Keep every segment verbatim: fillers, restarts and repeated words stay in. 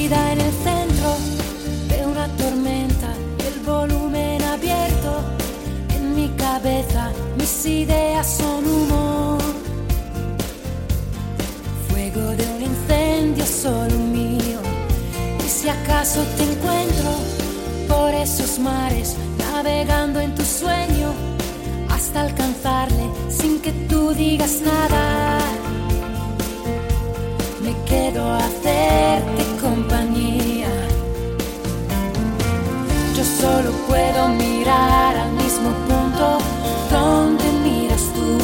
perdida en el centro de una tormenta, el volumen abierto en mi cabeza, mis ideas son humo, fuego de un incendio solo mío. Y si acaso te encuentro por esos mares, navegando en tu sueño hasta alcanzarle sin que tú digas nada, me quedo a hacerte compañía. Yo solo puedo mirar al mismo punto donde miras tú,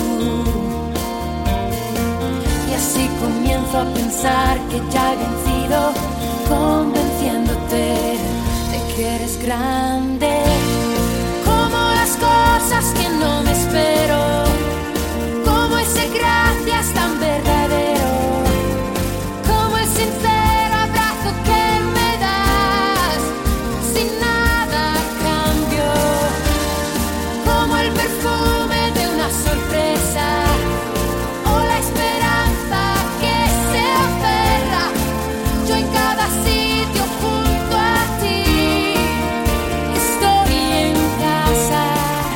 y así comienzo a pensar que ya he vencido, convenciéndote de que eres grande, como las cosas que no me espero, como ese gracias tan verdadero, como el sincero abrazo que me das sin nada a cambio, como el perfume de una sorpresa o la esperanza que se aferra. Yo en cada sitio junto a ti estoy en casa,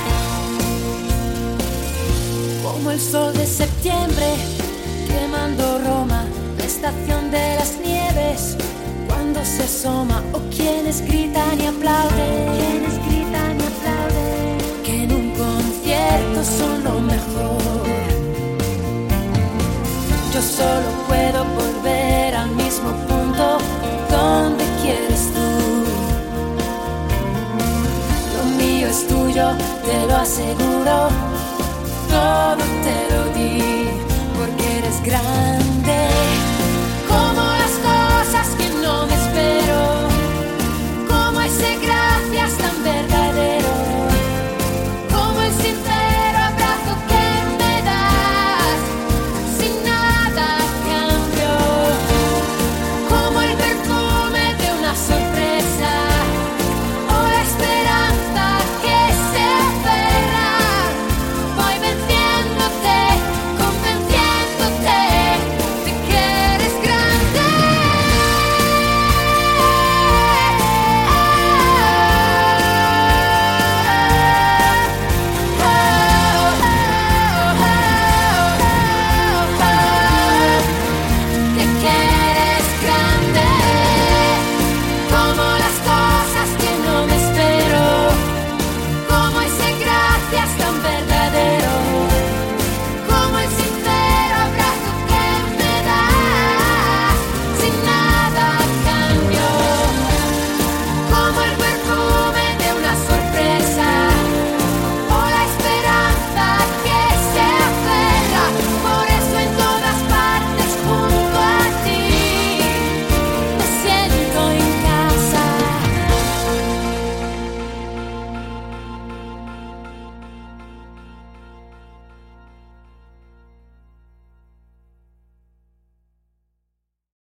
como el sol de septiembre quemando Roma, la estación de las nieves cuando se asoma, o quienes gritan y aplauden, quienes gritan y aplauden, que en un concierto son lo mejor. Yo solo puedo volver al mismo punto donde quieres tú. Lo mío es tuyo, te lo aseguro, todo te lo di porque eres grande.